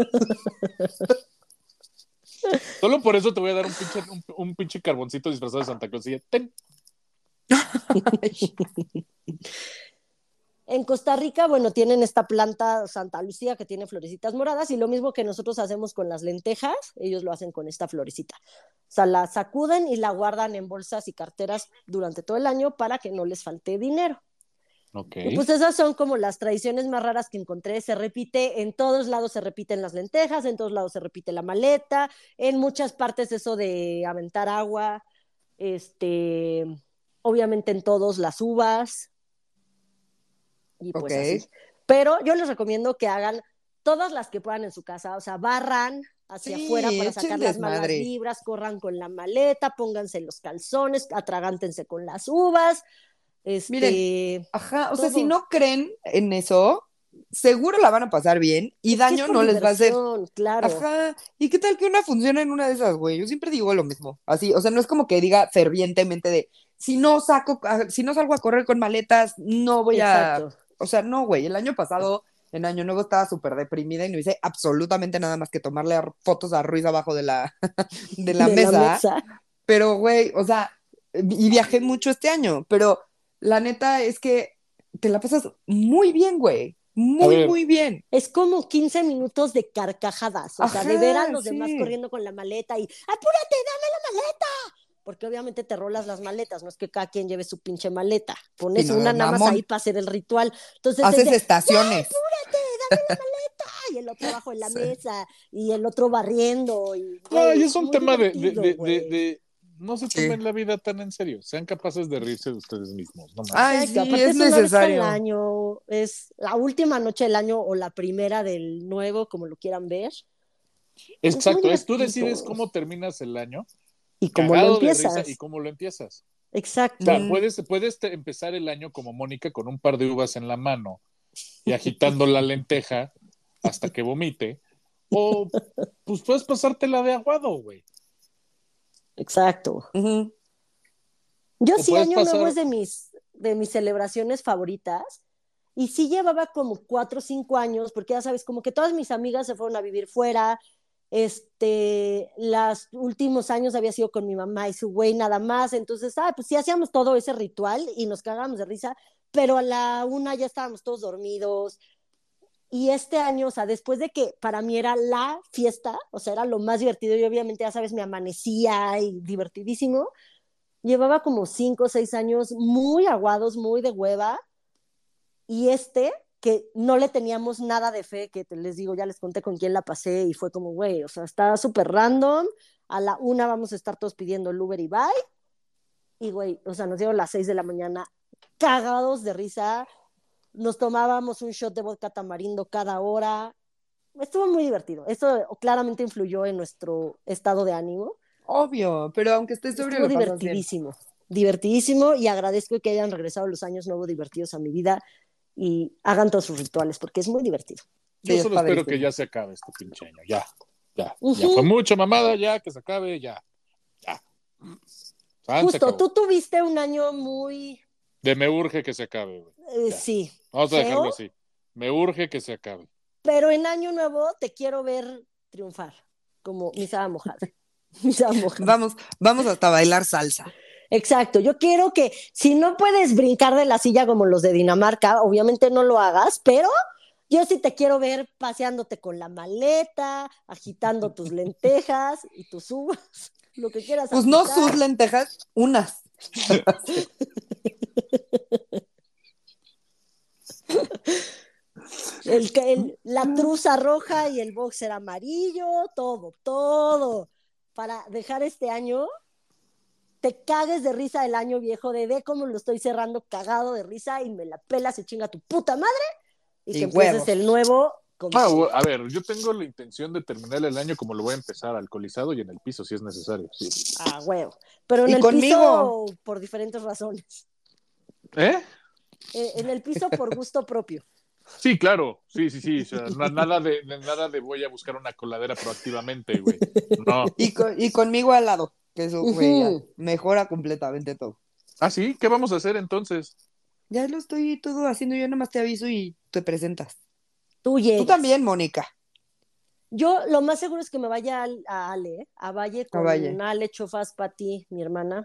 Solo por eso te voy a dar un pinche carboncito disfrazado de Santa Claus. Y ya, ten. En Costa Rica, bueno, tienen esta planta Santa Lucía que tiene florecitas moradas y lo mismo que nosotros hacemos con las lentejas, ellos lo hacen con esta florecita. O sea, la sacuden y la guardan en bolsas y carteras durante todo el año para que no les falte dinero. Ok. Y pues esas son como las tradiciones más raras que encontré. Se repite, en todos lados se repiten las lentejas, en todos lados se repite la maleta, en muchas partes eso de aventar agua, este, obviamente en todos las uvas y Ok. pues así. Pero yo les recomiendo que hagan todas las que puedan en su casa, o sea, barran hacia afuera Sí, para echen sacar las malas desmadre. vibras, corran con la maleta, pónganse los calzones, atragántense con las uvas, Miren, ajá, o sea, si todo. no creen en eso, seguro la van a pasar bien y Es que es daño por no les va a hacer. diversión, claro. Ajá, ¿y qué tal que una funciona en una de esas, güey? Yo siempre digo lo mismo, así, o sea, no es como que diga fervientemente de, si no salgo a correr con maletas, no voy a, Exacto. o sea, no, güey, el año pasado, en Año Nuevo estaba súper deprimida y no hice absolutamente nada más que tomarle fotos a Ruiz abajo de la, de la De la mesa, mesa. pero, güey, o sea, y viajé mucho este año, pero la neta es que te la pasas muy bien, güey, A muy, ver, muy bien. Es como 15 minutos de carcajadas, o sea, de ver a Ajá, los demás sí. corriendo con la maleta y apúrate, dame la maleta. Porque obviamente te rolas las maletas, no es que cada quien lleve su pinche maleta. Sí, Pones no una seas nada más ahí mamón. para hacer el ritual. Entonces es Haces de, estaciones. apúrate, dame la maleta. Y el otro abajo en la Sí. mesa, y el otro barriendo, y no, güey, y es es un muy tema divertido, güey. no se Sí. tomen la vida tan en serio. Sean capaces de reírse de ustedes mismos. No Ay, mames. Exacto, sí, aparte es es una vez al necesario. año, es la última noche del año o la primera del nuevo, como lo quieran ver. Es muy Exacto, es tú decides divertido. cómo terminas el año, Y como lo cagado de risa y empiezas. cómo lo empiezas. O sea, Exacto. Mm, puedes empezar el año como Mónica con un par de uvas en la mano y agitando la lenteja hasta que vomite. O pues puedes pasártela de aguado, güey. Exacto. ujú. Yo O sí, puedes Año Nuevo pasar. es de mis celebraciones favoritas. Y sí llevaba como 4 o 5 años, porque ya sabes, como que todas mis amigas se fueron a vivir fuera. Los últimos años había sido con mi mamá y su güey nada más. Entonces, pues sí hacíamos todo ese ritual y nos cagábamos de risa, pero a la 1 ya estábamos todos dormidos. Y este año, o sea, después de que para mí era la fiesta, o sea, era lo más divertido y obviamente, ya sabes, me amanecía y divertidísimo, llevaba como 5 o 6 años muy aguados, muy de hueva, y que no le teníamos nada de fe, que les digo, ya les conté con quién la pasé y fue como, güey, o sea, está súper random, a la 1 vamos a estar todos pidiendo el Uber y bye, y güey, o sea, nos dieron las 6 de la mañana cagados de risa, nos tomábamos un shot de vodka tamarindo cada hora, estuvo muy divertido, eso claramente influyó en nuestro estado de ánimo. Obvio, pero aunque estés sobrio Estuvo lo pasas bien. divertidísimo, divertidísimo y agradezco que hayan regresado los años nuevos divertidos a mi vida y hagan todos sus rituales porque es muy divertido. Yo Sí, es solo espero que padrísimo. ya se acabe este pinche año. Ya Ujú. fue mucha mamada, ya que se acabe, ya. Se Justo, acabó. tú tuviste un año muy, Me urge que se acabe, güey. sí, Vamos a feo, dejarlo así. Me urge que se acabe. pero en año nuevo te quiero ver triunfar, como misa mojada. Misa mojada. Vamos hasta bailar salsa. Exacto, yo quiero que si no puedes brincar de la silla como los de Dinamarca, obviamente no lo hagas, pero yo sí te quiero ver paseándote con la maleta, agitando tus lentejas y tus uvas, lo que quieras Pues no agitar. sus lentejas, unas. La truza roja y el boxer amarillo, todo, para dejar este año, te cagues de risa el año viejo, de ve cómo lo estoy cerrando cagado de risa y me la pelas y chinga tu puta madre y que empieces huevos. el nuevo con todo. A ver, yo tengo la intención de terminar el año como lo voy a empezar, alcoholizado y en el piso si es necesario. Sí. Ah, huevo. Pero en Y el conmigo. piso por diferentes razones. ¿Eh? En el piso por gusto propio. Sí, claro. Sí. O sea, nada de voy a buscar una coladera proactivamente, güey. No. Y conmigo al lado. Que eso, güey, ya Ujú. mejora completamente todo. ¿Ah, sí? ¿Qué vamos a hacer entonces? Ya lo estoy todo haciendo, yo nomás te aviso y te presentas. Tú Tú llegas. también, Mónica. Yo lo más seguro es que me vaya a Ale, a Valle Ah, vaya. con Ale, Chofas, Pati, mi hermana.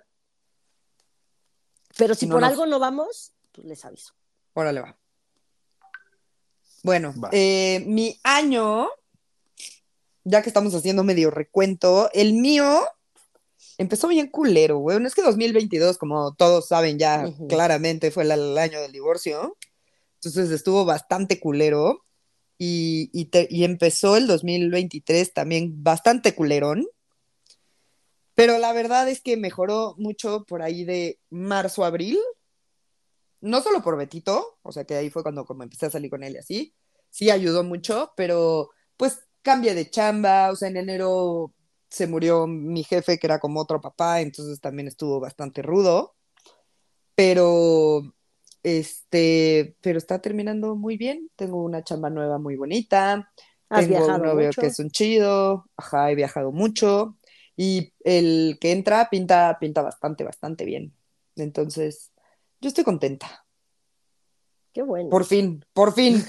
Pero si No por nos. algo no vamos, pues les aviso. Órale, va. Bueno, Va. mi año, ya que estamos haciendo medio recuento, el mío empezó bien culero, güey. No es que 2022, como todos saben ya Ujú. claramente, fue el año del divorcio. Entonces estuvo bastante culero. Y empezó el 2023 también bastante culerón. Pero la verdad es que mejoró mucho por ahí de marzo a abril. No solo por Betito, o sea que ahí fue cuando como empecé a salir con él y así. Sí ayudó mucho, pero pues cambié de chamba. O sea, en enero se murió mi jefe, que era como otro papá, entonces también estuvo bastante rudo. Pero, pero está terminando muy bien. Tengo una chamba nueva muy bonita. Has Tengo un viajado novio que mucho. es un chido. Ajá, he viajado mucho. Y el que entra pinta bastante, bastante bien. Entonces, yo estoy contenta. Qué bueno. Por fin.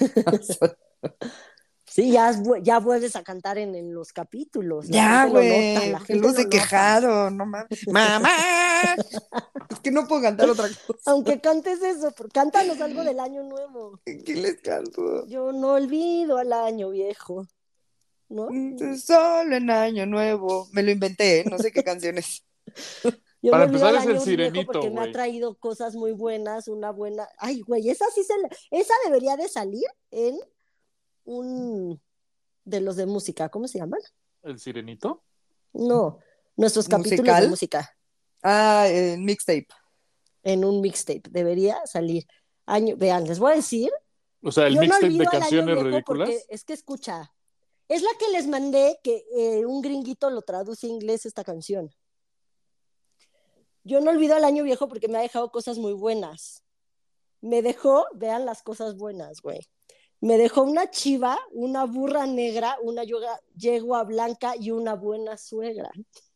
Sí, ya vuelves a cantar en los capítulos. La Ya, gente lo nota, güey, la que gente luego lo se nota. quejaron, no mames. ¡Mamá! Es que no puedo cantar otra cosa. Aunque cantes eso, cántanos algo del año nuevo. ¿Qué les canto? Yo no olvido al año viejo, ¿no? Solo en Año Nuevo. Me lo inventé, ¿eh? No sé qué canciones. Yo no Para olvido empezar al es el año viejo sirenito, porque me ha güey. traído cosas muy buenas, una buena. Ay, güey, esa debería de salir en un de los de música, ¿cómo se llaman? ¿El sirenito? No, nuestros capítulos de Musical. música Ah, mixtape. en un mixtape debería salir. Vean, les voy a decir, O sea, el yo no mixtape de olvido al año canciones viejo porque ridículas. es que escucha, es la que les mandé que un gringuito lo traduce a inglés esta canción. Yo no olvido al año viejo porque me ha dejado cosas muy buenas. Me dejó, vean las cosas buenas, güey. Me dejó una chiva, una burra negra, una yegua blanca y una buena suegra.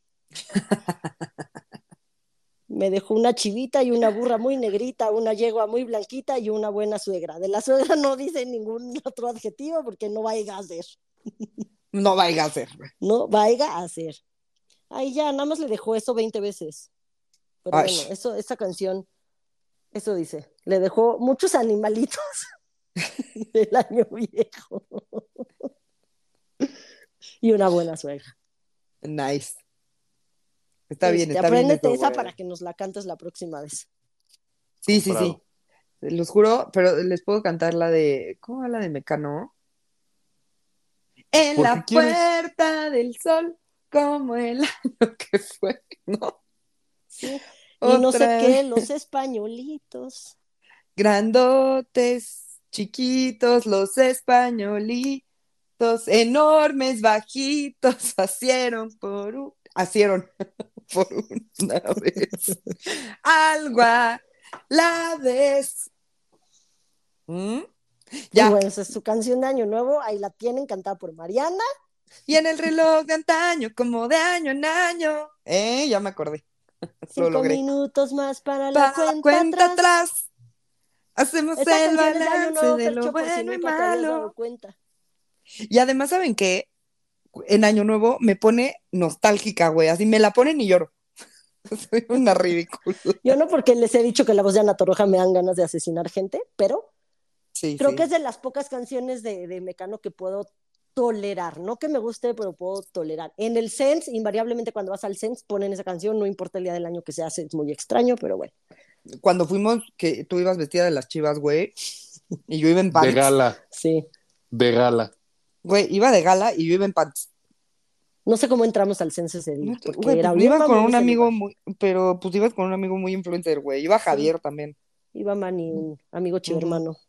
Me dejó una chivita y una burra muy negrita, una yegua muy blanquita y una buena suegra. De la suegra no dice ningún otro adjetivo porque no vaya a ser. No vaya a ser. No vaya a ser. Ay, ya, nada más le dejó eso 20 veces. Pero Ay, bueno, esta canción, eso dice. Le dejó muchos animalitos. del año viejo. Y una buena suegra. Nice. Está bien Apréndete eso, esa güey. para que nos la cantes la próxima vez. Sí, Comprado. sí, sí. Los juro, pero les puedo cantar la de. ¿Cómo va la de Mecano? En ¿Por qué la quieres? puerta del sol, como el año que fue, ¿no? Sí. Y no sé Otra qué, vez. los españolitos. Grandotes, chiquitos, los españolitos, enormes, bajitos, hacieron por una vez algo a la vez. ¿Mm? Pues Ya. bueno, esa es su canción de Año Nuevo. Ahí la tienen cantada por Mariana. Y en el reloj de antaño, como de año en año. Ya me acordé, lo 5 logré. minutos más para la Para la cuenta cuenta atrás. atrás, hacemos Esta el canción es de Año balance Nuevo, de lo Fercho, por si bueno y nunca te habías dado malo. cuenta. Y además, ¿saben qué? En Año Nuevo me pone nostálgica, güey. Así me la ponen y lloro. Soy una ridícula. Yo no, porque les he dicho que la voz de Ana Torroja me dan ganas de asesinar gente, pero Sí, creo que es sí. de las pocas canciones de Mecano que puedo tolerar. No que me guste, pero puedo tolerar. En el Sense, invariablemente cuando vas al Sense, ponen esa canción, no importa el día del año que se hace, es muy extraño, pero bueno. Cuando fuimos, que tú ibas vestida de las Chivas, güey, y yo iba en De pants. gala, Sí. de gala. Güey, iba de gala y yo iba en pants. No sé cómo entramos al Sense ese día, Güey, porque pues era bien ibas con mamón un ese amigo lugar. muy, pero pues ibas con un amigo muy influencer, güey. Iba Sí, Javier también. iba Manny, un amigo Ujú. chivermano.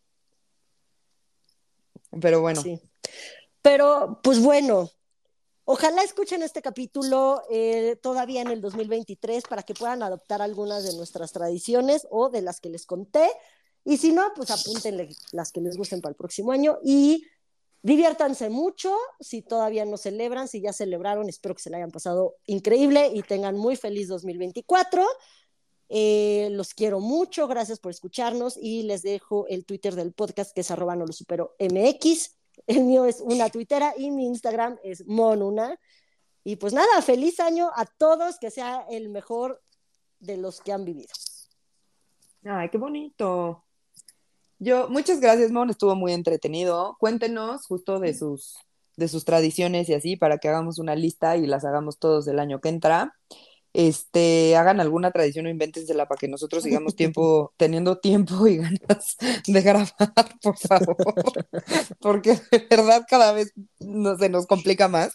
Pero bueno, Sí. Pero, pues bueno, ojalá escuchen este capítulo todavía en el 2023 para que puedan adoptar algunas de nuestras tradiciones o de las que les conté. Y si no, pues apúntenle las que les gusten para el próximo año y diviértanse mucho. Si todavía no celebran, si ya celebraron, espero que se la hayan pasado increíble y tengan muy feliz 2024. Los quiero mucho, gracias por escucharnos y les dejo el Twitter del podcast que es @nolosupero_mx. El mío es una tuitera y mi Instagram es monuna. Y pues nada, feliz año a todos, que sea el mejor de los que han vivido. ay, qué bonito. Muchas gracias, Mon, estuvo muy entretenido. Cuéntenos justo de sus tradiciones y así para que hagamos una lista y las hagamos todos del año que entra. Hagan alguna tradición o invéntensela para que nosotros sigamos teniendo tiempo y ganas de grabar, por favor, porque de verdad cada vez se nos complica más.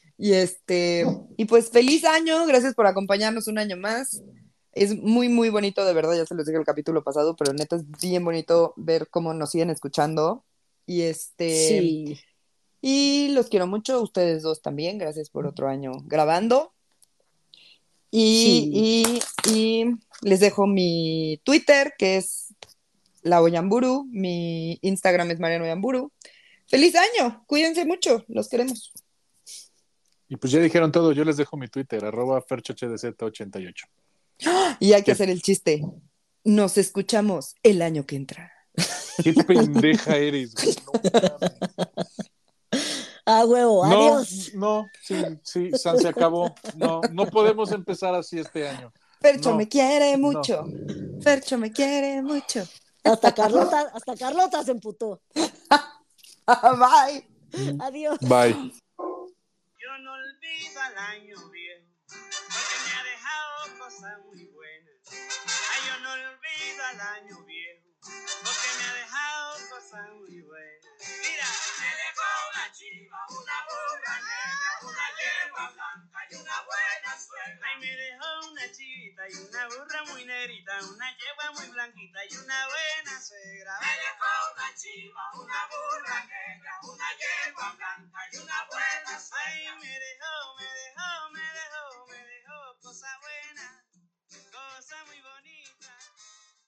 Y pues feliz año, gracias por acompañarnos un año más. Es muy, muy bonito, de verdad, ya se los dije el capítulo pasado, pero neta es bien bonito ver cómo nos siguen escuchando. Y Sí, y los quiero mucho, ustedes dos también, gracias por otro año grabando. sí. Y les dejo mi Twitter, que es la Oyamburu, mi Instagram es Mariano Oyamburu. ¡Feliz año! Cuídense mucho, los queremos. Y pues ya dijeron todo, yo les dejo mi Twitter, @ferchohdz88. Y hay que ¿Qué, hacer el chiste. Nos escuchamos el año que entra. qué pendeja eres, güey? No mames. Ah, huevo, No, adiós. no, sí, sí, San se acabó. No, no podemos empezar así este año. Fercho me No, quiere no. mucho. Fercho me quiere mucho. Hasta Carlota se emputó. Bye. Adiós. Bye. Yo no olvido al año viejo, porque me ha dejado cosas muy buenas. Ay, yo no olvido al año viejo, porque me ha dejado cosas muy buenas. Mira, me dejó una chiva, una burra negra, una yegua blanca y una buena suegra. Ay, me dejó una chivita y una burra muy negrita, una yegua muy blanquita y una buena suegra. Me dejó una chiva, una burra negra, una yegua blanca.